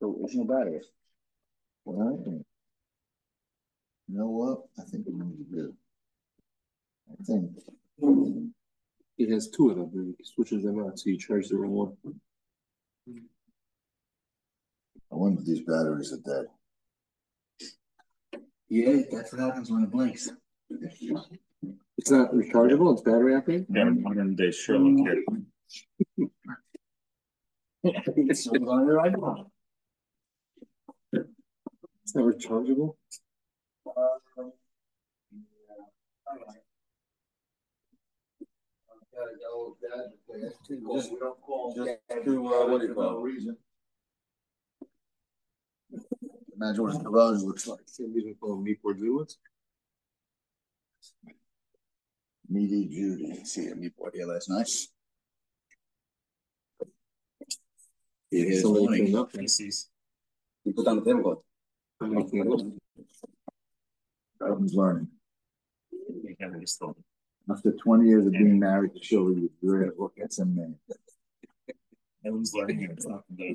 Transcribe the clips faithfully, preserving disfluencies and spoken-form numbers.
So there's no batteries. Well, you know what? I think we're going to be good. I think. It has two of them. He switches them out, so you charge the wrong one. I wonder if these batteries are dead. Yeah, that's what happens when it blinks. It's not rechargeable, it's battery operated? Yeah, modern day Sherlock here. It's still on the right one. It's not rechargeable? Just, just to, uh, what do you call it? Reason. Imagine what his garage looks like. Same reason for Meatboard Zealous. Meaty Judy. See a meatboard here last night. It is morning. Up Macy's. You put down the table. Everyone's learning. After twenty years of being married to Shirley, you're ready to look at some man. Everyone's learning it's not the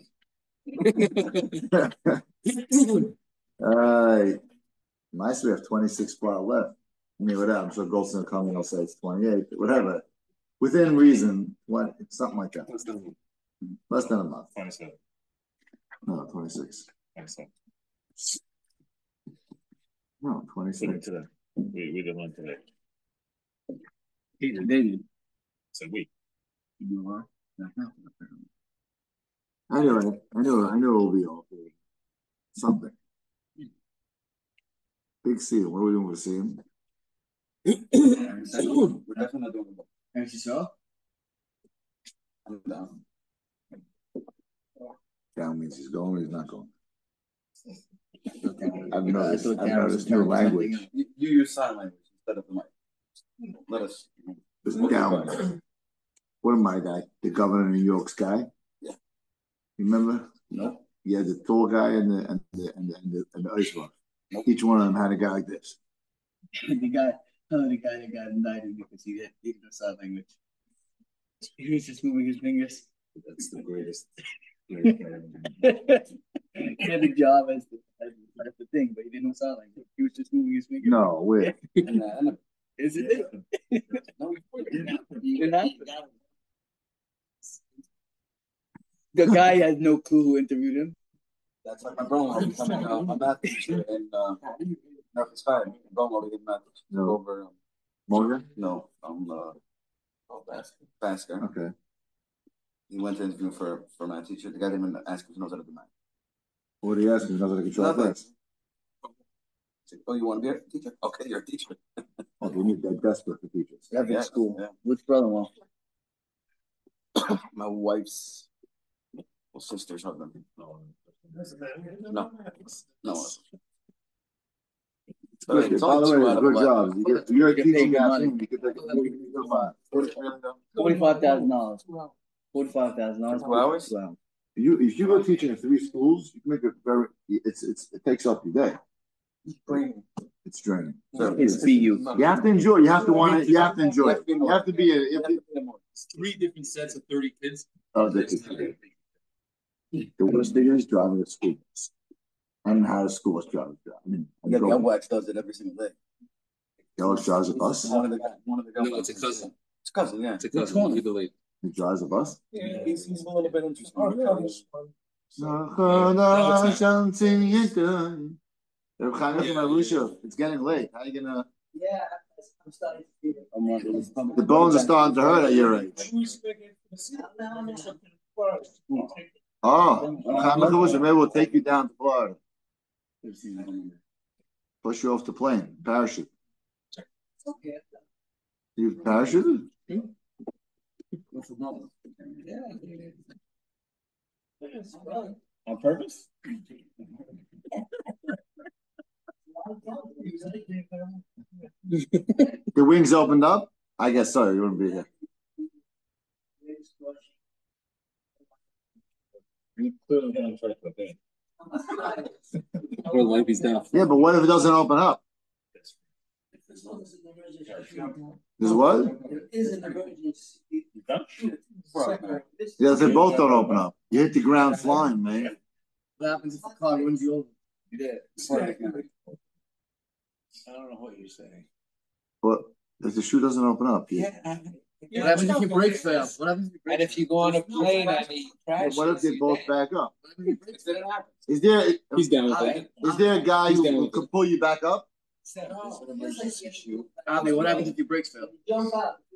All right. Nice, we have twenty-six spot left. I mean, whatever. I'm sure Goldson will come and I'll say it's twenty-eight, whatever. Within reason, what something like that. Less than, Less than a month. twenty-seven. No, twenty-six. twenty-seven. No, twenty-six. Today. We, we did one today. Peter David. So we. You are? I know it. I know it. I know it will be all good. Something. Big seal. What are we doing with seal? We're definitely not doing it. And she saw? I'm down. Down means he's going or he's not going. Okay. I've noticed, I've noticed new language. You, you use sign language instead of the mic. Let us. It's down. What am I, guy? The governor of New York's guy? Yeah. Remember? No. Yeah, the tall guy and the and the and the and the, and the ice rock. Nope. Each one of them had a guy like this. The guy, oh, the guy that got indicted because he had he didn't sign language. He was just moving his fingers. That's the greatest. He had a job as the, as, as the thing, but he didn't know sign language. He was just moving his fingers. No, where? And, uh, and, uh, is it? No, it happened. The guy has no clue who interviewed him. That's like my brother-in-law becoming uh, a math teacher in uh, North Sky. My brother-in-law became math teacher No. over. Um, Morgan? no, um, uh, oh, Basker. Basker. Okay. He went to interview for for math teacher. The guy didn't even ask if he knows how to do math. What did he ask me? Knows how to control Nothing. things. Said, oh, you want to be a teacher? Okay, you're a teacher. Oh, we need that desperate for teachers. Every Yeah, school. yeah. Which brother-in-law? My wife's well, sister's husband. No, no, no. It's good. It's By only the two way, out of good eleven. job. You get, you're a You get paid teaching good guy. money. You get that. Forty-five thousand dollars. Forty-five thousand dollars. For two hours? Wow. You if you go teaching in three schools, you can make it very. It's it's it takes up your day. It's draining. So It's for you. you have to enjoy. You have to want it. You have to enjoy it. You have to be. A, you have to, It's three different sets of thirty kids. oh, that's it. The worst thing is driving a school bus. I don't know how the school bus drivers drive. I mean, Yeah, the Wax does it every single day. Yellow drives a bus. One of the one of the No, it's a cousin. It's a cousin, yeah. It's a cousin. Either way. He drives a bus. Yeah, he's, he's a little bit interesting. It's getting late. How are you gonna? Yeah, I'm starting to feel it. The bones are starting to hurt at your age. Oh, maybe we'll take you down to Florida. Push you off the plane. Parachute. Okay. You parachuted? On purpose? The wings opened up? I guess so. You wouldn't be here. You clearly haven't tried to think. Or life is down. Yeah, but what if it doesn't open up? There's what? Yeah, they both don't open up. You hit the ground flying, man. What happens if the car runs you over? You did. I don't know what you're saying. But if the shoe doesn't open up, yeah. What happens if your brakes fail? What happens if your brakes And if you go on a plane and he crashes, What if they you both dead. back up? If that happens. Is there He's down with that. is there a guy He's who, down who with can it. pull you back up? It's an emergency shoe. Abby, what happens if your brakes fail? Oh,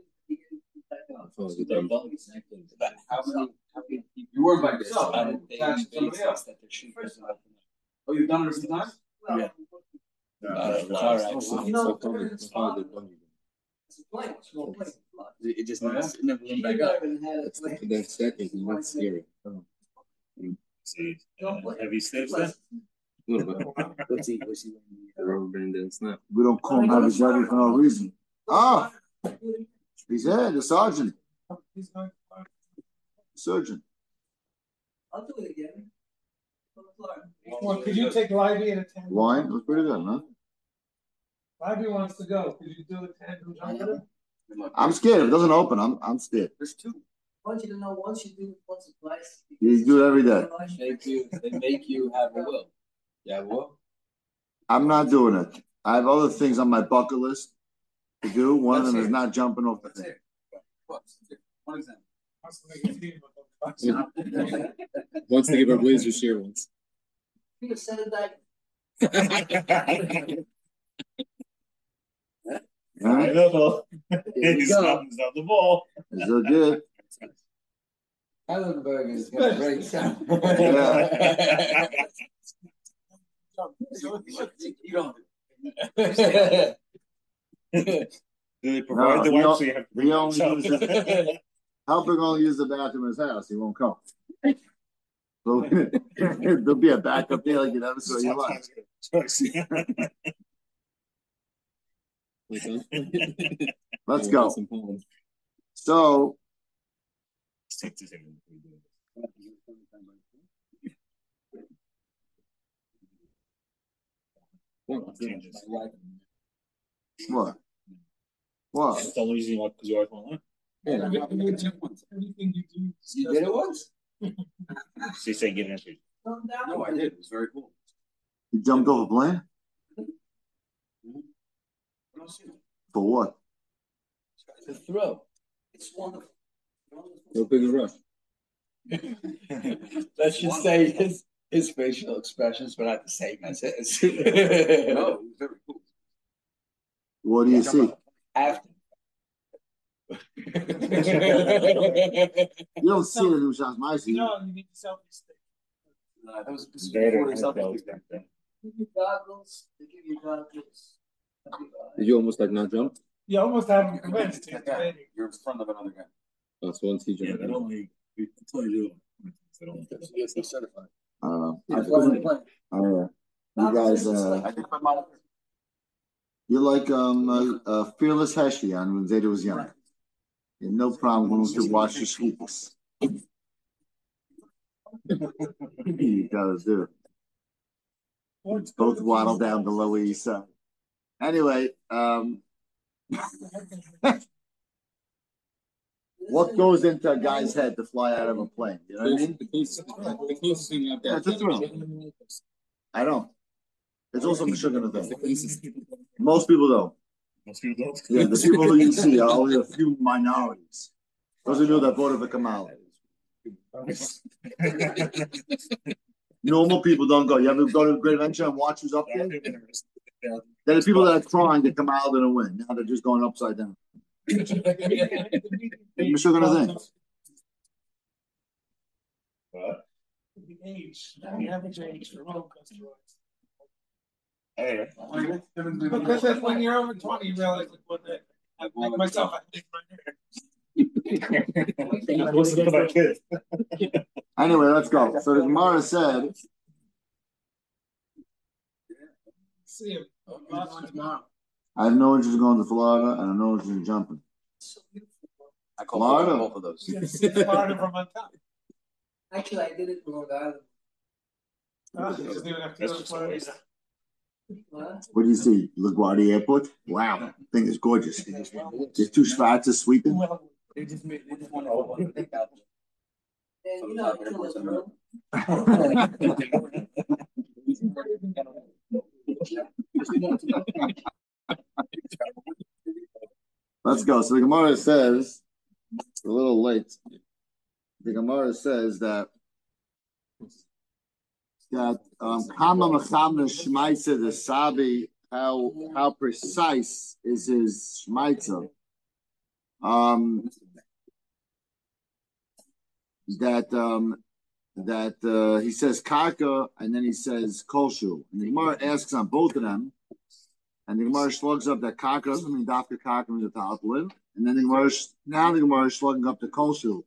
the dumb. But how many, how many people? You were by yourself. On a daily basis that their shoe doesn't open up. Oh, you've done it a few times? Yeah. Uh, all right. So funny, so funny, they're dumb. It just never, it never went back up. That's that's second, and that's scary. See, have you stitched that? A little bit. What's he, what's he? The rubber band didn't snap. We don't call him heavy duty for no reason. Ah, he's there, the sergeant. Surgeon. I'll do it again. Well, could you take Livy at a tandem? Wine was pretty good, huh? Livy wants to go. Could you do a tandem jump with him? I'm scared. If it doesn't open, I'm I'm scared. There's two. I want you to know once you do it once or twice. You do it every day. They make you, they make you have a will. You have a will? I'm not doing it. I have other things on my bucket list to do. One of them Let's is hear it. not jumping off the Let's thing. hear it. What? One example. Wants to make a team with them. Wants to give our Blazers share once. You said it that. All I right, know. There you He's go. not, he's not the ball. it's so good. Heidelberg is gonna break some. You don't. Do they provide No, the he wine don't- so you have to he only bring uses- yourself? Helping only use the bathroom in his house. He won't come. So there'll be a backup there like you never saw in your life. Like, huh? Let's Yeah, go. some pollen. So what? What? It's the only reason you like because you always want one. Yeah. Anything you do. You did it once? So you say get answered. No, I did. It was very cool. You jumped off a plane? For what? The throw. It's wonderful. No bigger rush. Let's just say his his facial expressions were not the same as his. No, it was very cool. What do you see? After. You don't see it in the shots. I see. No, you need the selfie stick. No, that was It's better before than the those selfie. back then. Give you goggles. They give you goggles. Did you almost like not jump? You almost have him convinced. He's Yeah, waiting. you're in front of another guy. Oh, so once he Yeah, jumped. they don't like, that's all you do. They don't- Yes, he's certified. I don't know. Yeah, I it wasn't think, playing. I don't know. You guys, uh, I think my mom. you're like um uh, uh, Fearless Heshy on when Zeta was young. You had no problem when to watch your sweetness. You guys do. Both waddle down the Lower East Side. Anyway, um, what goes into a guy's head to fly out of a plane? You know what I mean? The closest, the closest thing out there. Yeah, it's a thrill. I don't. It's also a sugar It's the thing. closest. Most people don't. Most people don't. Yeah, the people who you see are only a few minorities. Those who know that voted for Kamala. Normal people don't go. You ever go to Great Adventure and watch who's up there? There are people that are crying that Kamala didn't win. Now they're just going upside down. I'm sure gonna think. What? The age, the average age for roller coaster rides. Hey. Because that's when you're over twenty, you realize like what the, like myself, I think my hair. What's it about kids? Anyway, let's go. So the Gemara said, See him. Tomorrow. I have no interest in going to Florida and I have no interest in jumping. I call Florida. both of those. Yes, Florida from on top. Actually, I did it for Long Island. Ah, he doesn't even have to go to Florida. What? What do you see? LaGuardia Airport? Wow, thing is gorgeous. There's two spots sweeping. Well, They just made which one I want to take out. Let's go. So the Gemara says, a little late. The Gemara says that that um Kama Machamna Shmaitza the Sabi, how how precise is his Shmaitza? Um that um that uh he says Karka and then he says Kolshu. And the Gemara asks on both of them, and the Gemara slugs up that Karka doesn't mean Dafka Karka means the Talpulin, and then the Gemara now the Gemara is slugging up the Kolshu.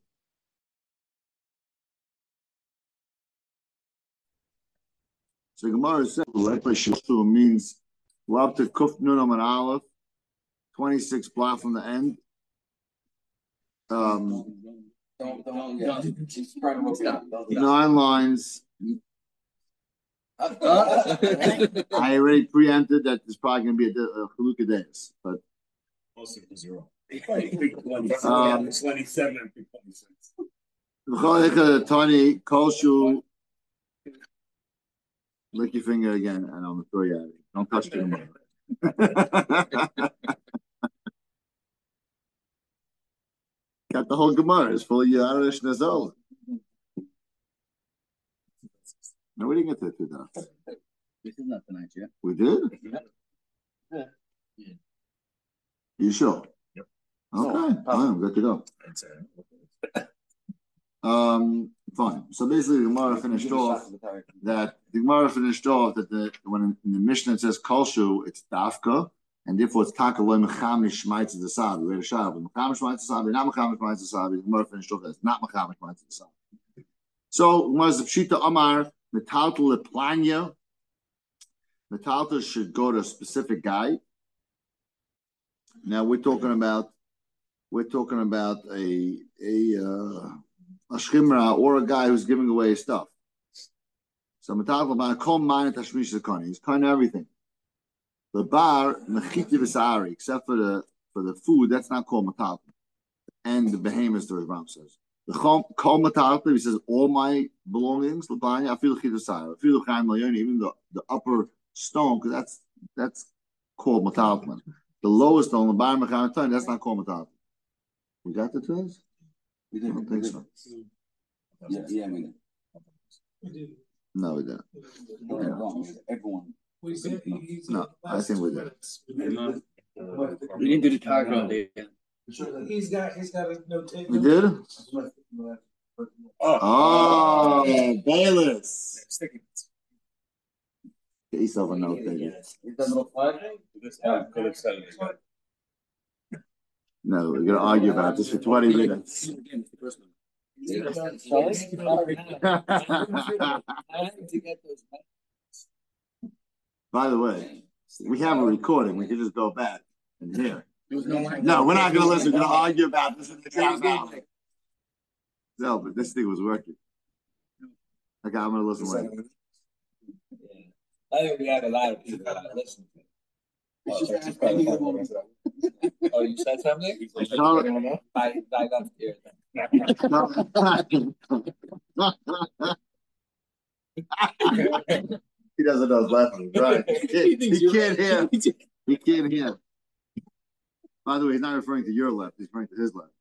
So Gemara says Kolshu means we're up to Kuf Nunam and Aleph, twenty-six block from the end. Um Don't, don't, yeah. She's trying to work it out. Nine lines. I already preempted that there's probably going to be a, a Chalukah days, but Mostly for zero. Um, Twenty-seven and twenty-six. Tony Kolshu. Lick your finger again, and I'm gonna throw you at it. Don't touch the Gemara. Got the whole Gemara. It's full of Yarish Nazol. No, we didn't get to it today. This is not tonight yet. We did? Yeah. You sure? Yep. Okay, fine, good to go. Um, fine. So basically, the Gemara finished off that the Gemara finished off that the when in the Mishnah it says Kolshu, it's Dafka, and therefore it's Taka Loy Mecham Shmaitz the Sabi. We had a shot of Mecham Shmaitz the Sabi, not Mecham Shmaitz the Sabi. The Gemara finished off that it's not Mecham Shmaitz the Sabi. So Gemara's Pshita Amar Metaltal Leplanya. Metaltal should go to a specific guy. Now we're talking about we're talking about a a uh, a shchimra or a guy who's giving away his stuff. So metaltal about kol mine tashmish zakoni. He's kind of everything. The bar mechiti v'sari, except for the for the food, that's not called metaltal. And the behemoths, the Ram says. The kol metaltal, he says all my belongings. L'banya I feel chidusar. I feel chaim layoni, even the the upper stone, because that's that's called metaltal. The lowest stone, the bar mechanatayim, that's not called metaltal. We got the twins? We I didn't don't think so. Yeah, yeah, I mean, No, we didn't. no, no, everyone. No, I think we did. We didn't do the target on there. He's got, he's got a notation. We did? Oh, Bayless. Get yourself a note, baby. Is that little flag? This time, could have said it. No, we're gonna argue about this for twenty minutes. By the way, we have a recording. We can just go back and hear. No, we're not gonna listen. We're gonna argue about this in the chat now. No, but this thing was working. Okay, I'm gonna listen later. I think we had a lot of people that listen. Oh, oh, you said something? I, I got scared. He doesn't know his left one, right? He can't, he can't hear. He can't hear. By the way, he's not referring to your left. He's referring to his left.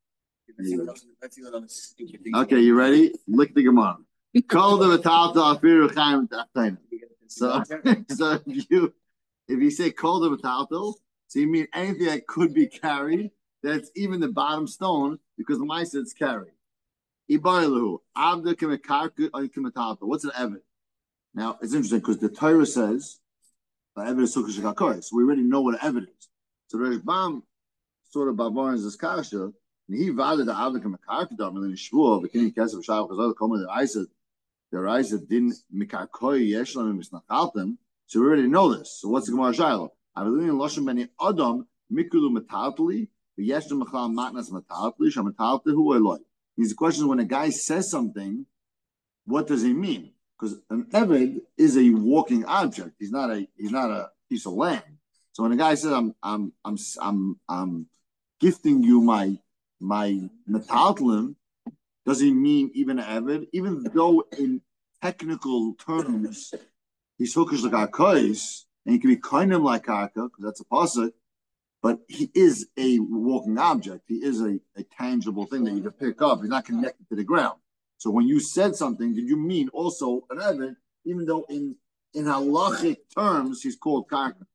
Okay, you ready? Lick the Gemara. Call the metaltal afiru chaim ta'achayim. So, so if you if you say call the metaltal, so you mean anything that could be carried, that's even the bottom stone, because the mice it's carried. Ibarilu abda kemikarku kemitaltal. What's an evid? Now it's interesting because the Torah says evid is sukkah shekakoy, so we already know what an evid is. So the Rishbam sort of bavarins this kasha. And he valid the avik and mekarkadam and then shvuah b'kini kesef shav because other comment that I said the Raisa didn't mikarkoy yeshlam and misnachaltem. So we already know this. So what's the Gemara Shaila? Avilin loshim beni adam mikulu metaltali v'yeshlam mechal matnas metaltali shametalti hu eloi. Means the question is when a guy says something, what does he mean? Because an eved is a walking object. He's not a he's not a piece of land. So when a guy says I'm I'm I'm I'm I'm gifting you my my metaltalim, does he mean even Eved? Even though in technical terms, he's hookish like Arkais, and he can be kind of like Karka, because that's a pasuk, but he is a walking object. He is a, a tangible thing that you can pick up. He's not connected to the ground. So when you said something, did you mean also an Eved, even though in, in halachic terms, he's called Karka?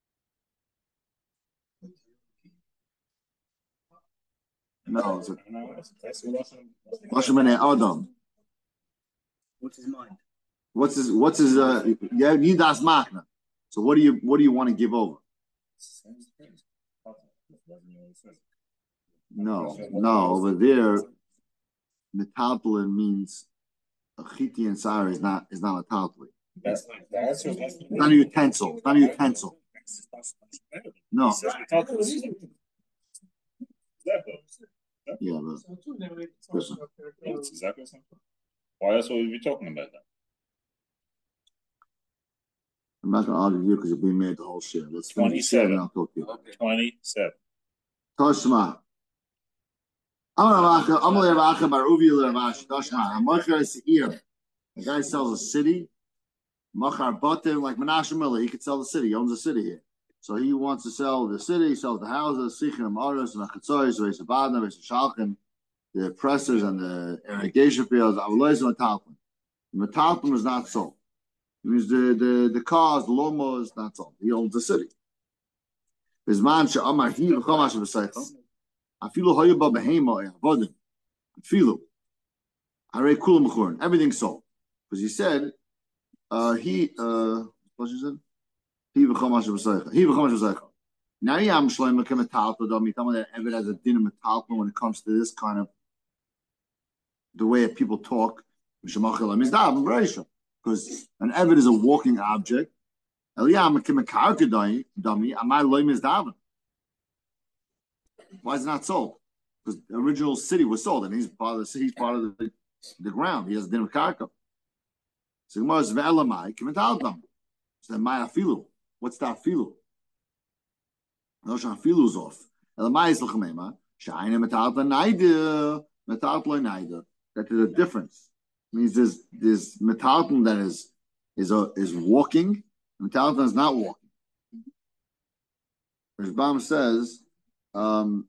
No, it's a Lashon B'nei Adam. What's his mind? What's his what's his uh yeah, Nidas Machna. So what do you what do you want to give over? No, no, over there metaltalin means a chiti and sari is not is not a metaltalin. That's that's that's Not a utensil. Not a utensil. No. Yeah, but listen. That's exactly something. Why else would we be talking about that? I'm not gonna argue you because you're being made the whole shit. Let's finish seven. I'll talk to you. Twenty-seven. Toshma. I'm gonna Ravacha Bar Uvi Ravash. Toshma. Machar Seir. The guy sells a city. Machar Batim, like Menashe Miller, he could sell the city. He owns a city here. So he wants to sell the city, he sells the houses, Sichim, Aros, and Achatzois, Reis Abadna, Reis Shalchin, the pressers and the irrigation fields, Avalois and Metalpin. The Metalpin is not sold. It means the, the, the cars, the lawnmower is not sold. He owns the city. Bizman she'amar hi v'chomash v'seichel. Afilu hoyaba behema avodim. Afilu. Harei kulam b'churin. Everything's sold. Because he said, uh, he, uh, what you said? He v'chomash v'seichel. He v'chomash v'seichel. Now yam shloim l'kem metalpa dom. You tell me that Eved has a din of metalpa when it comes to this kind of the way that people talk. Because an Eved is a walking object. Why is it not sold? Because the original city was sold, and he's part of the city, he's part of the, the ground. He has a din of karka. So then my afilu. What's that afilu? No, afilu is off. That there's a difference. It means there's there's metalton that is is a is walking. Metalton is not walking. Rishbam says, um,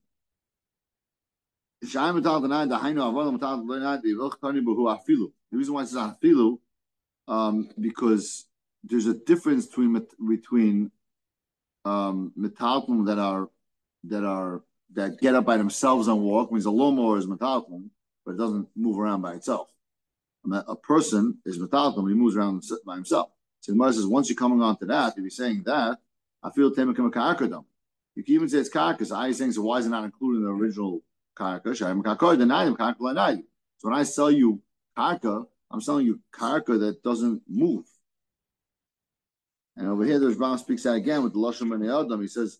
the reason why it says afilu, um, because there's a difference between between um metalton that are that are that get up by themselves and walk. Means a lawnmower is metalton, but it doesn't move around by itself. A person is metalton, he moves around by himself. So the Gemara says, once you're coming on to that, if you're saying that, I feel temekim karkadam. You can even say it's karkas. I saying, so why is it not included in the original karka? So when I sell you karka, I'm selling you karka that doesn't move. And over here, the Rambam speaks out again with the Lashon B'nei Adam. He says,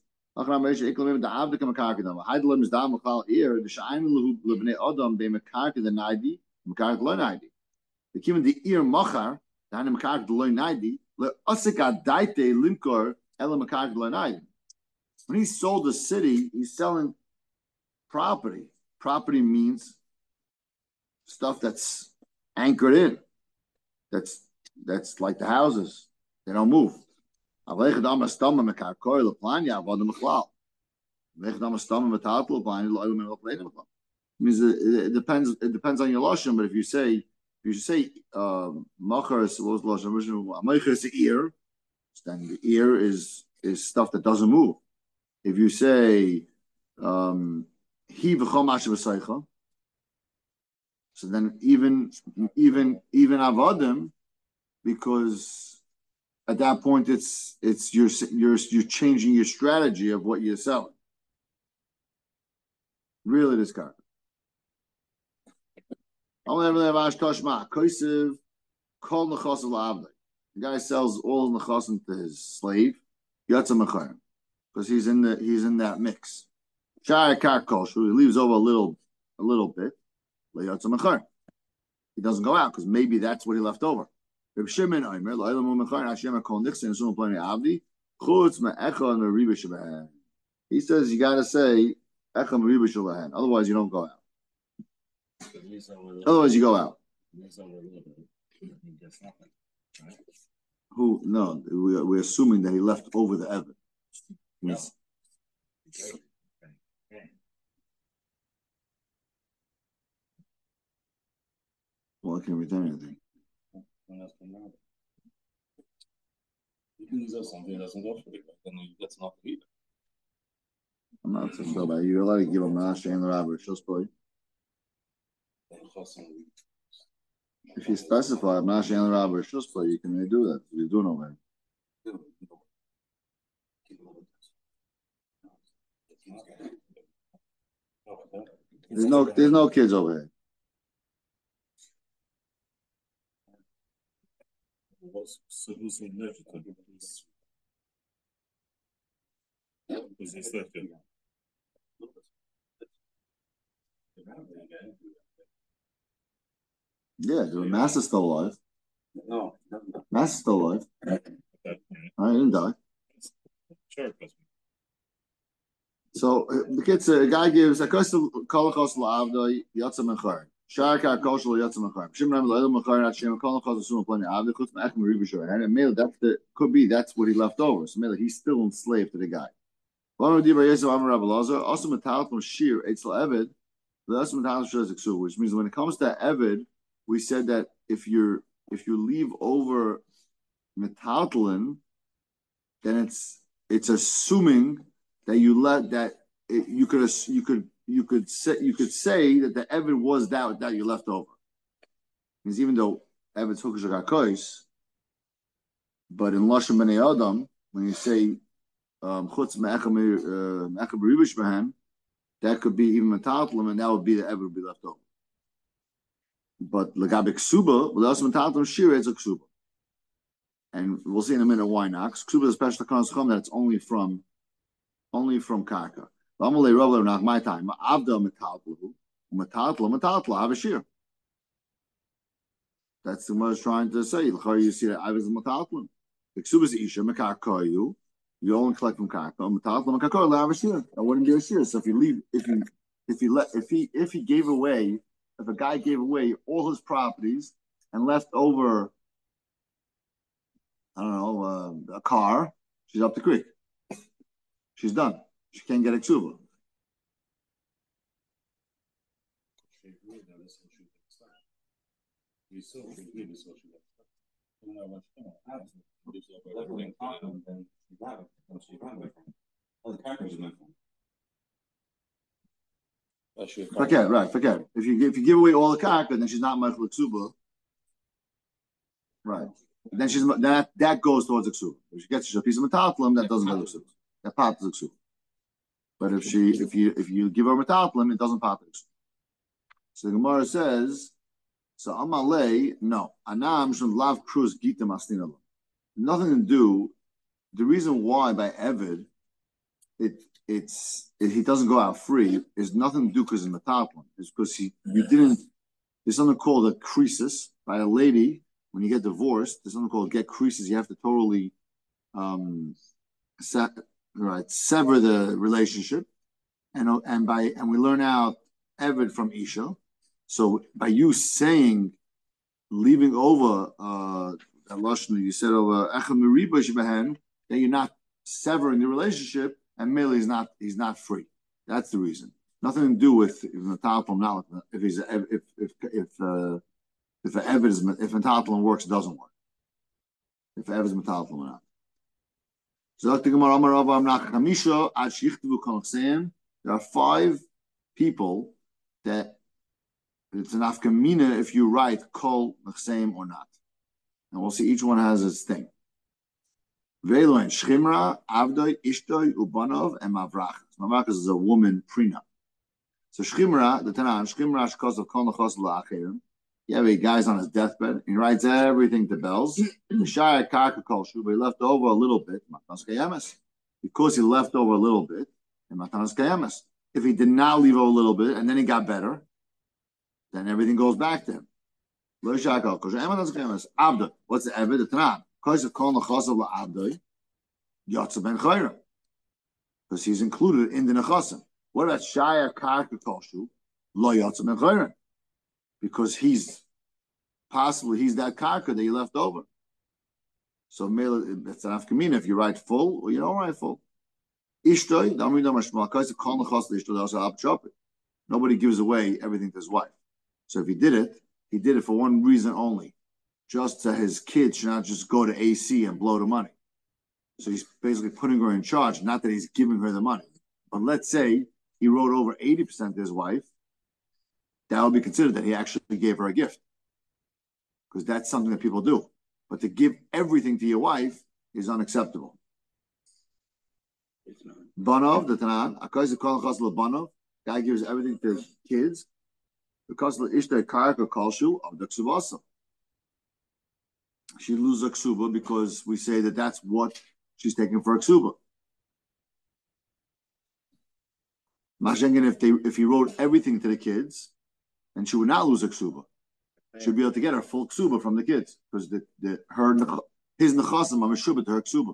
the ear machar, when he sold the city, he's selling property. Property means stuff that's anchored in. That's that's like the houses. They don't move. It means it, it depends. It depends on your lashon. But if you say if you say machar, what was lashon original? Machar is the ear. Then the ear is is stuff that doesn't move. If you say um, he v'chomash v'seicha, so then even even even avodim, because at that point it's it's you're you're you're changing your strategy of what you're selling. Really, this card. The guy sells all the nechasim to his slave, because he's in the he's in that mix. He leaves over a little a little bit. He doesn't go out because maybe that's what he left over. He says you got to say otherwise you don't go out. Otherwise, you go out. He's over a little bit. He gets nothing. Right? Who? No, we, we're assuming that he left over the Evid. Yes. Well, I can't return anything. You can use us something that doesn't go for it, but then you get nothing either. I'm not so sure about you. You're allowed to give him an Asher and the Rabbi. If you specify I'm not Asher and the Rabbi, you can really do that. You're doing over there. There's no, there's no kids over here. Yeah, the master's still alive. No, Master's still alive. I didn't die. So the kids, a guy gives a kosel kolachos la'avdoi yatzam echar. Sharka kosel yatzam echar. Shimram le'elam echar not shem kolachos asum plenty avdoi chutz me'echem ribushoy. And maybe that's the could be that's what he left over. So maybe he's still enslaved to the guy. Which means when it comes to Evid, we said that if you're if you leave over metaltalin, then it's it's assuming that you let that it, you could you could you could say you could say that the Evid was that that you left over. Because even though Evid's hukash gakois, but in Lashon Bnei Adam, when you say chutz me'echem b'ribush behem, that could be even metaltalin, and that would be the Evid would be left over. But l'gabe ksuba, without metaltalin shira, it's a ksuba, and we'll see in a minute why not. Ksuba is a special concept that it's only from, only from karka. V'amalei Rav nach my time avda metaltalu metaltala metaltala have a shir. That's the Gemara is trying to say. You see that Av is metaltalin. The ksuba is isha mekarkayu. You only collect from karka. Metaltala mekarkayu have a shir. That wouldn't be a shir. So if you leave, if you if you let if he if he gave away. If a guy gave away all his properties and left over, I don't know, uh, a car, she's up the creek. She's done. She can't get a ksuba. Forget, right, forget. If you if you give away all the karka, then she's not meichel ksuba. Right. Then she's that that goes towards the ksuba. If she gets a piece of metaltalin, that doesn't go to ksuba. That part is ksuba. But if she if you if you give her metaltalin, it doesn't part the ksuba. So the Gemara says, so amalei, no. Anam should lav cruz gita masnina. Nothing to do. The reason why by Evid it it's it, he doesn't go out free is nothing to do because of metaltalin. It's because he you didn't. There's something called a creases by a lady. When you get divorced, there's something called get creases. You have to totally um, se- right sever the relationship, and and by and we learn out Evid from Isha. So by you saying leaving over uh, that lashon you said over echem meribush behen, then you're not severing the relationship. And Mili is not he's not free. That's the reason. Nothing to do with if metaltalin not if he's if if if uh, if the evidence if metaltalin works, it doesn't work. If the evidence metaltalin or not. So there are five people that it's an afkamina if you write kol nechseim or not, and we'll see each one has its thing. Veloin Shchimra, Avdoi, Ishtoi, Ubanov, and Mavrachas. Mavrachas is a woman prenup. So Shchimra, the Tanan, Shchimra, Shkos of Kol Nechos La'achirim. You have a guy's on his deathbed, and he writes everything to bells. The Shire Karka Kol Shu, but he left over a little bit, Matanas Kayemes. Because he left over a little bit, and Matanas Kayemes. If he did not leave over a little bit, and then he got better, then everything goes back to him. Lo Shakal, Kosher, Matanas Kayemes. Avdoi, what's the Eved? The Tanan. Because of Kol Nechasav La'abdoi, Yotza Ben Chayra. Because he's included in the Nechasim. What about Shaya Karka Koshu? Lo Yotza Ben Chayra. because he's possibly he's that karka that you left over. So it's an afkamina if you write full or you don't write full. Nobody gives away everything to his wife. So if he did it, he did it for one reason only, just so his kids should not just go to A C and blow the money. So he's basically putting her in charge, not that he's giving her the money. But let's say he wrote over eighty percent to his wife, that would be considered that he actually gave her a gift. Because that's something that people do. But to give everything to your wife is unacceptable. Banov, the Tanan, Akaz Kol Chas Banov, guy gives everything to his kids because the Ishta Karka Kalshu of the Ksubasa. She loses a Ksuba because we say that that's what she's taking for a Ksuba. Mashengen, if they if he wrote everything to the kids, then she would not lose a Ksuba. She'd be able to get her full Ksuba from the kids because the, the her his Nechasim are Meshubah to her Ksuba.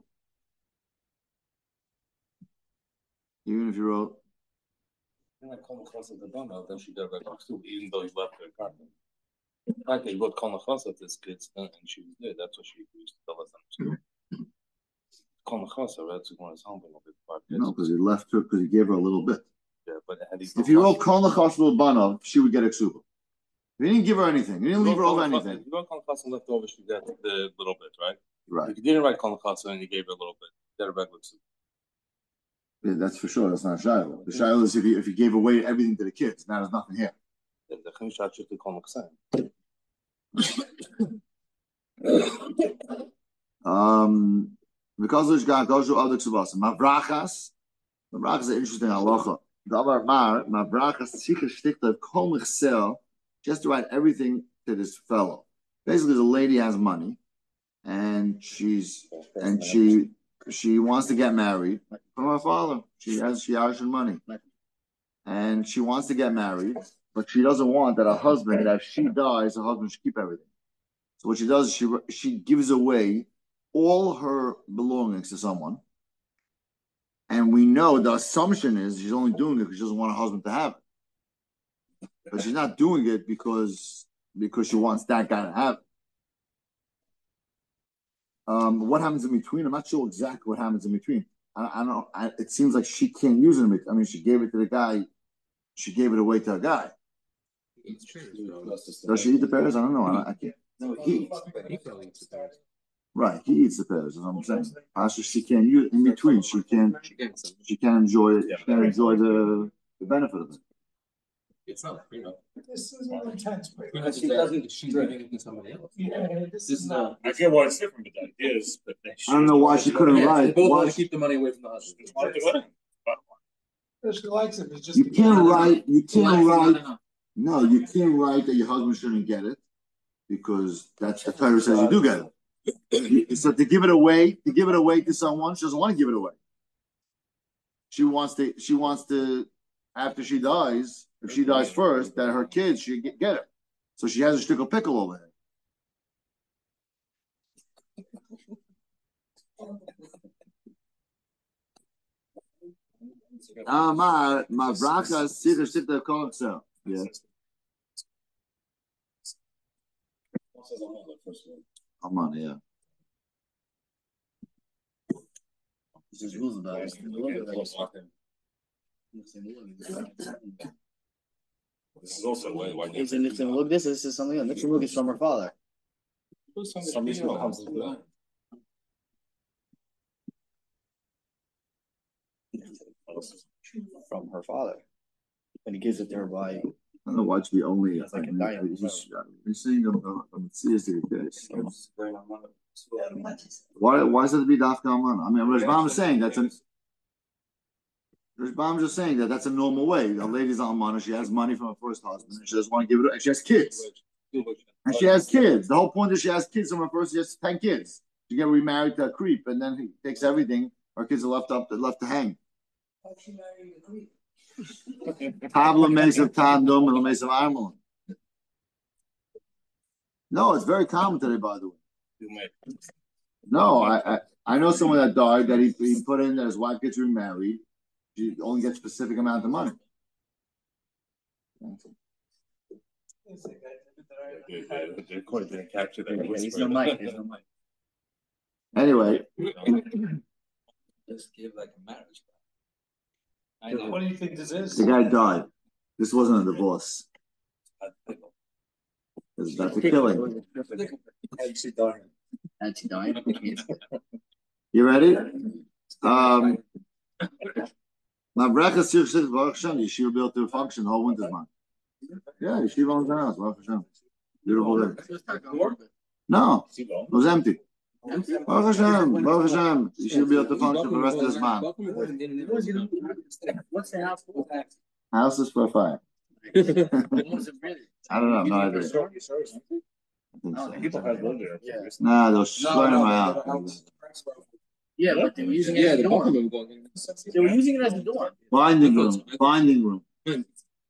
Even if you wrote. And I call the class of the Donna, then she got back to even though he left her apartment. In fact, they wrote Kol Nachas at this kid's and she was there. That's what she used to tell us. Kol Nachas, right? To go on his home a bit. No, because he left her because he gave her a little bit. Yeah, but had he if you wrote Kol Nachas L'Banov, she would get a ksuba. If you didn't give her anything, you didn't leave her over anything. If you wrote Kol Nachas and left over, she got the little bit, right? Right. If you didn't write Kol Nachas and you gave her a little bit, you got a regular ksuba. Yeah, that's for sure. That's not Shiloh. The Shiloh is if you if you gave away everything to the kids. Now there's nothing here. The Chamishat should be Kol Nachas. Um, because there's got goes to other ksubas. Mavrachas, mavrachas is an interesting halacha. Davar mar mavrachas tzika shtikta kol mechsel. Just to write everything to this fellow. Basically, the lady has money, and she's and she she wants to get married from her father. She has she has money, and she wants to get married, but she doesn't want that her husband, that if she dies, her husband should keep everything. So what she does is she she gives away all her belongings to someone, and we know the assumption is she's only doing it because she doesn't want her husband to have it, but she's not doing it because because she wants that guy to have it. Um, what happens in between? I'm not sure exactly what happens in between. I, I don't know. I, it seems like she can't use it. In between. I mean, she gave it to the guy. She gave it away to a guy. Does she eat the pears? I don't know. I, I can't. No, he eats. He probably eats the pears. Right, he eats the pears. Is what I'm saying. Pasha, she can't use in between. She can't. She can't enjoy. She can't enjoy the the benefit of it. It's not, you know. This is more intense. Because she doesn't. She's giving it to somebody else. Yeah, this, This is not. I get why it's different, but the idea is that they. I don't know why she couldn't Yeah, write. they both Why want to she- keep the money away from the husband. It's not the wedding. she likes it. It's just You can't write. You can't write. No, you can't write that your husband shouldn't get it because that's the Torah says you do get it. So to give it away, to give it away to someone, she doesn't want to give it away. She wants to. She wants to. After she dies, if she dies first, that her kids should get, get it. So she has a shtickle pickle over there. Ah, my my bracha sita shtickle kol himself. Yeah. I'm on, yeah. There's rules about it. This is also why. why It's an it's an look. This this is something else. Next look is from her father. Somebody's who comes to the From her father, and he gives it to her by. I don't know why it should be only. It's like a I mean, diamond. he's- he's saying I'm I'm seriously this. Why why does it have to be dafka amana? I mean, Rashbam is saying that's an. Rashbam is just saying that that's a normal way. The lady's almana, she has money from her first husband, and she doesn't want to give it. And she has kids, and she has kids. The whole point is she has kids from her first. She has ten kids. She get remarried to a creep, and then he takes everything. Her kids are left up, left to hang. Tabla mesav tandum and mesav armon. No, it's very common today, by the way. No, I, I I know someone that died that he, he put in that his wife gets remarried. She only gets a specific amount of money. They're quite gonna capture that. There's no mic. There's no mic. Anyway, Just give like a marriage. I What know. do you think this is? the guy died. This wasn't a divorce. It was about the killing. Actually, dying. You ready? Um, my breakfast here says Baruch Hashem, Yeshiva be able to function the whole winter's month. Yeah, Yeshiva owns the house, Baruch Hashem. Beautiful day. No, it was empty. Baruch Hashem, Baruch Hashem, Yeshiva be able to function for the rest of this month. What's the house for? House is for fire. I don't know, no idea. I think so. People have lived there. Nah, they'll slide in my house. Yeah, but they were using it as a door. They were using it as a door. Binding room, binding room. It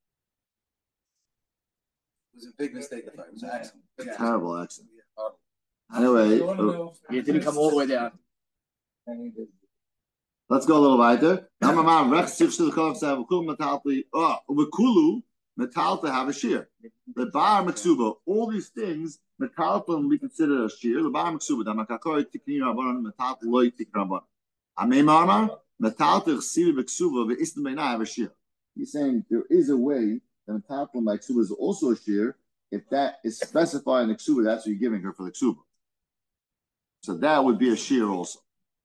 was a big mistake. I thought it was an accident. Terrible accident. Anyway, uh, It didn't come all the way down. let's go a little weiter. Amamar rech sif shel kol sav kul metalti. Oh, ukulu metalti have a shear. The bar meksuba. All these things metalti we consider a shear. The bar meksuba. The makakoi tikni rabbanon metalti loy tikni rabbanon. Amei marmar metalti chsivi meksuba ve'istim beinai have a shear. He's saying there is a way that metalti by ksuba is also a shear. If that is specified in the ksuba, that's what you're giving her for the ksuba. So that would be a shear also.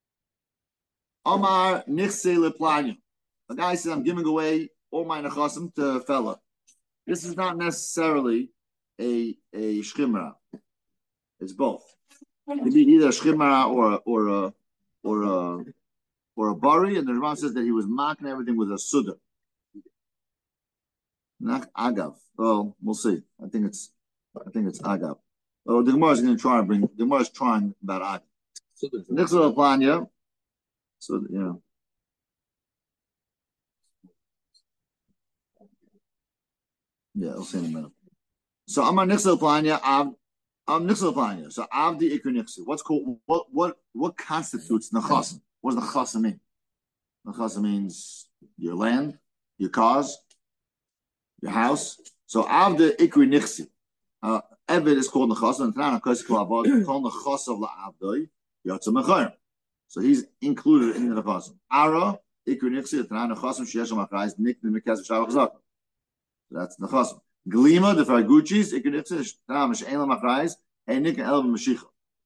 Omar nichse leplanya. The guy says, I'm giving away all my nechasim to a fella. This is not necessarily a a shchimra. It's both. It could be either a shchimra or a, or a or a or a bari, and the Rambam says that he was mocking everything with a suda. Not agav. Well, we'll see. I think it's I think it's agav. Oh, the Gemara is going to try and bring. The Gemara is trying about agav. Nichse leplanya. So yeah. Yeah, I'll say in a minute. So I'm on Nixel Planya, I'm I'm Nixel Planya. So Avdi Ikr Nixel. What's called what what what constitutes Nachasim? What does Nachasim mean? Nachasim means your land, your cars, your house. So Avdi Ikr Nixel. Uh Eved is called Nachasim, and Tana Kos called Nachasim LaAvdoi, Yotza Mechayim. So he's included in the Nachasim. Ara Ikr Nixel, Tana Nachasim Sheyesh Machais, Nik Nimekaz Shavach Zak. That's Nachasim. Glima, the Farguchis, Ikunixis, Tam, She'ela Machrais, and Nik and Elba Mashicha.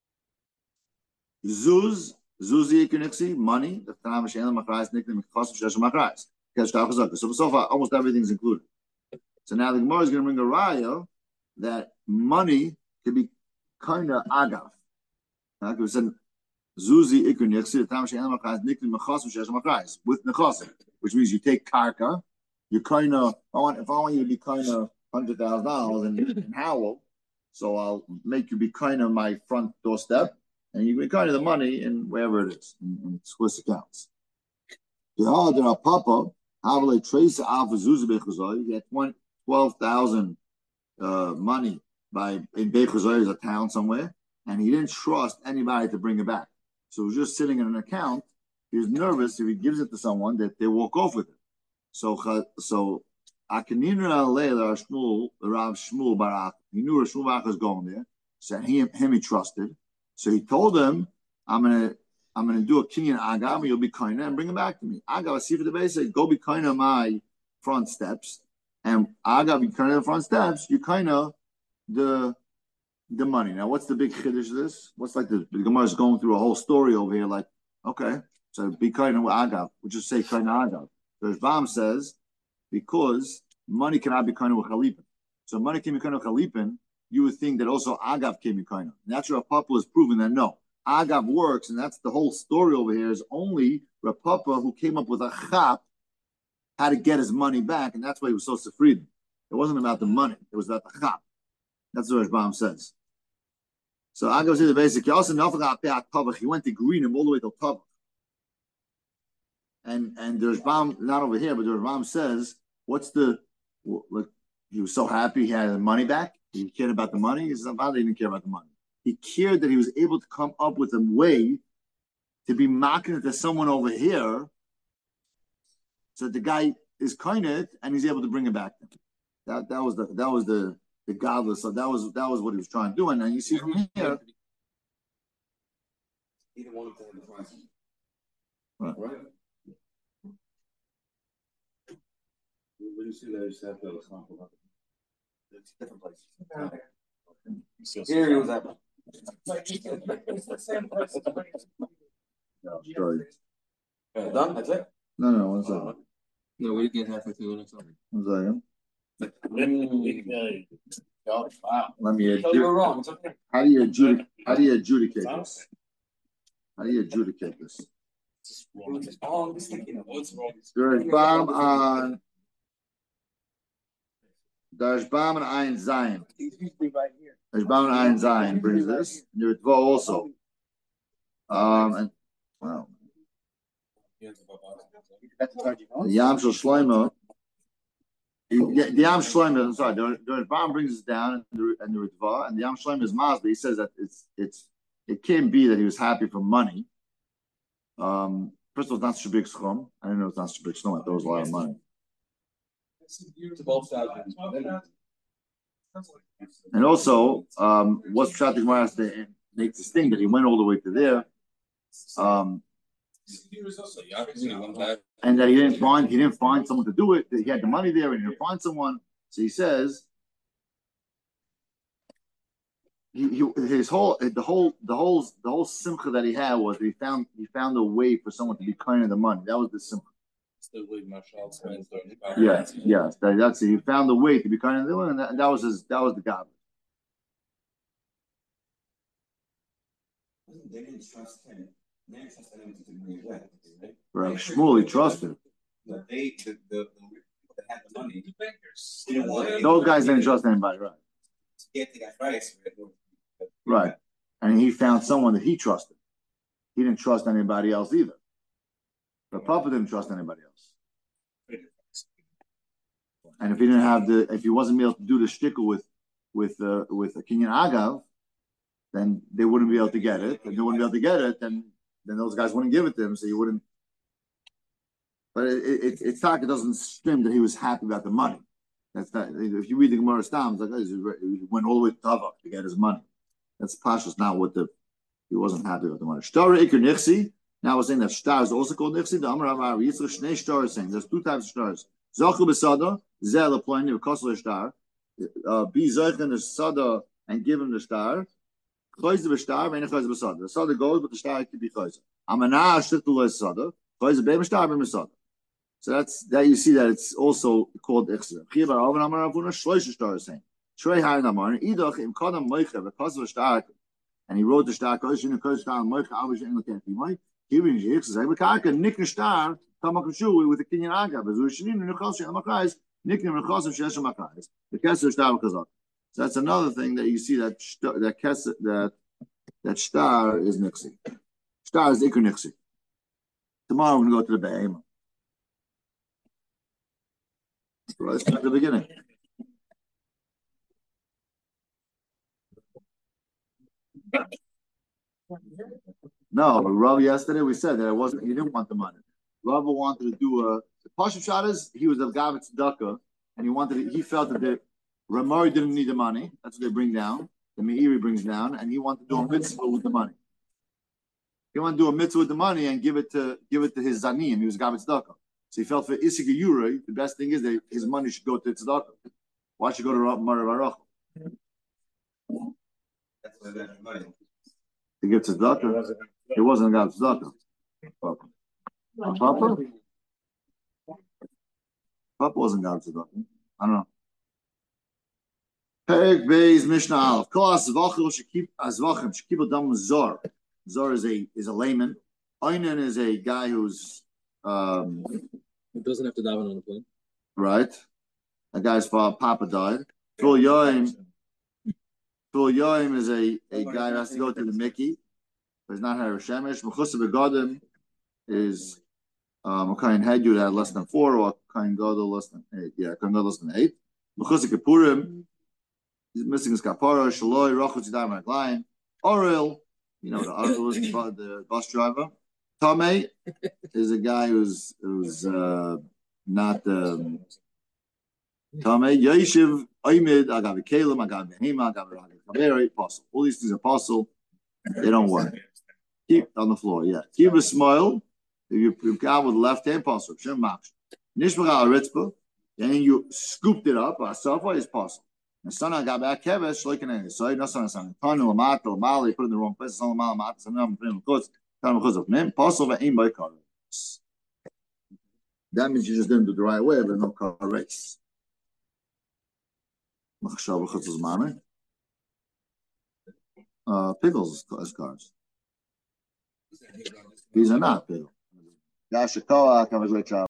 Zuz, Zuzi Ikunixi, money, the Tam, She'ela Machrais, Nik and Chasim Shesh Machrais. So, so far, almost everything's included. So now the Gemara is going to bring a raya that money can be kind of agav. Like we said, Zuzi Ikunixi, the Tam, She'ela Machrais, Nik and Chasim Shesh Machrais, with Nechasim, which means you take karka. You kind of, I want if I want you to be kind of hundred thousand dollars in, in Howell, so I'll make you be kind of my front doorstep, and you be kind of the money in wherever it is in, in Swiss accounts. The other papa, how will they trace alpha zuzabechazoi? You get twelve thousand uh money by in Bechazoi is a town somewhere, and he didn't trust anybody to bring it back, so it was just sitting in an account. He was nervous if he gives it to someone that they walk off with it. So, so Akinira Leila Shmuel, the Rav Shmuel Barak, he knew Shmuel Barak was going there. So him, him he trusted. So he told him, "I'm gonna, I'm gonna do a kinyan agav, and you'll be kind and bring it back to me. Agav, see for the base, say, go be kind of my front steps, and agav, be kind of the front steps. You kind of the the money. Now, what's the big chiddush of this? What's like the, the Gemara is going through a whole story over here. Like, okay, so be kind of agav. We'll just say kind of agav. The Rambam says, because money cannot be kind of with Chalipin. So money can be kind of Chalipin, you would think that also Agav can be kind of. And that's where Papa is proving that no. Agav works, and that's the whole story over here, is only Rav Papa, who came up with a chap, how to get his money back, and that's why he was so sefridim. It wasn't about the money, it was about the chap. That's what Rambam says. So Agav says the basic, he also he went to green him all the way to Tavach. And and there's Ram not over here, but the Ram says, "What's the look?" He was so happy he had the money back. He cared about the money. He said, "He didn't care about the money. He cared that he was able to come up with a way to be mocking it to someone over here, so the guy is kind of and he's able to bring it back to him. That that was the that was the the godless. So that was that was what he was trying to do. And then you see from here. Either one of them is right. Right. Right. When you see that, you just have to example of it. It's different places. Here he was at. It's the same place. No, sorry. Yeah, done? That's it? No, no, one second. No, we get halfway through the next One second. Wow. Let me So you were wrong. It's okay. how do you adjudicate how do you adjudicate this? How do you adjudicate this? Oh, I'm thinking of what's wrong. There's bomb on there's bomb and Ein Zion. There's bomb and Ein Zion brings this. There's Vo also. Um and wow. The Yam Shel Shlomo. The, the Yam Shlomo, sorry, the, the Ram brings us down and the and the Ritva, and the Yam Shlomo is Mazda. He says that it's it's it can't be that he was happy for money. Um, first of all, it's not such a big schum. I didn't know it's not such a big schum. I thought it was a lot of money. It's both sides. And also, um, what's Pshat Gemara has to make this thing that he went all the way to there. Um, and that he didn't find he didn't find someone to do it. That he had the money there and he didn't find someone. So he says he, he his whole the whole the whole the whole simcha that he had was that he found he found a way for someone to be kind of the money. That was the simcha. Yes, yes, that, that's it. He found a way to be kind of the money, and that, that was his that was the God. They didn't trust him. They didn't trust anyone to agree with that, right? Right, Shmuel, he trusted. But they, the, the, the people that had the money, didn't want Those guys didn't trust anybody, right? to get the guy's rights. Right. And he found someone that he trusted. He didn't trust anybody else either. But Papa didn't trust anybody else. And if he didn't have the, if he wasn't able to do the shtickle with, with, uh, with a Kenyan Agav, then they wouldn't be able to get it. If they wouldn't be able to get it, then then those guys wouldn't give it to him, so you wouldn't. But it, it, it's not, it doesn't stream that he was happy about the money. That's not. If you read the Gemara Stam, it's like oh, he went all the way to Tavak to get his money. That's Pasha's not what the he wasn't happy with the money. Shtar Iker Nixi. Now we're saying that Shtar is also called Nixi. The Amar Amar Yitzchak Shnei Shtar is saying there's two types of stars. Zachu b'Sada Zel Aploini v'Kosel Shtar. Be Zeichen the Sada and give him the star. Chayzer b'Shtar v'Ein Chayzer b'Sada. The Sada goes, but the star could be Chayzer. Amanah Shtitul Sada. Chayzer b'Shtar b'Sada. So that's that you see that it's also called Ichzer. Chiyav Arav Amar Avuna Shloish Shtar is saying. Shrei Hayin Amar Idach Im Kadam Moicha v'Kosel Shtar. And he wrote the star Kodesh in Kodesh Shtar Moicha Avish Ein Laken Timai. Giving you Ichzer. Bekaka Nick Shtar Tamakashu with the Kenyan Agav. Zushinin Nechal Shem Makais. Nick Nechal Shem Makais. The Kesser Shtar Kazak. So that's another thing that you see that that Kesser that that Shtar is Nixi. Shtar is Iker Nixi. Tomorrow we're going to go to the Be'ema. So let's start at the beginning. No, Rav yesterday we said that it wasn't. He didn't want the money. Rav wanted to do a the Pashup shot is he was a Gavet Tzedakah, and he wanted to, he felt that the Ramari didn't need the money. That's what they bring down. The Meiri brings down, and he wanted to do a mitzvah with the money. He wanted to do a mitzvah with the money and give it to give it to his zanim. He was Gavet Tzedakah, so he felt for Isik Yuri. The best thing is that his money should go to Tzedakah. Why should go to Marav Baruch? That's why that's money. To give Tzedakah, it wasn't a Gavet Tzedakah. Papa, Papa, Papa wasn't Gavet Tzedakah. I don't know. Perek Beis Mishnah Aleph. Kol Azvachim Shekip Azvachim Shekip Adam Zor. Zor is a is a layman. Einan is a guy who's um. It doesn't have to daven on the plane. Right. A guy's father, Papa died. Ful Yoim. Ful Yoim is a, a guy who has to go to the Mickey. But he's not Har Shemesh. Mechusa Begadim is um, a kind head that had less than four, or a kind Gadol less than eight. Yeah, a kind Gadol less than eight. Mechusa Kippurim. He's missing his kapara. Shaloi Rachutz Yadayim Raglayim. Orel, you know the Orel is the bus driver. Tomei is a guy who's who's uh, not um, Tame Yeshiv Oimid Agavi Kalim Agavi Behema Agavi Chaveri Apostle. All these things are apostle. They don't work. Keep on the floor. Yeah. Keep a smile. If you you got with the left hand, apostle. Shem Mach. Nishmach al Ritzpa. And then you scooped it up. Asafa is apostle. And son I got back Kevesh like an end. So no son son. Ton Lamata Lamali put in the wrong place. Son Lamata Lamata. Son Lamata put in the clothes. Ton Chuz of Mem. Apostle va aim by car. That means you just didn't do the right way, but no car race. Uh, pickles as cars. These are not pickles. Yashikoa, have a great job.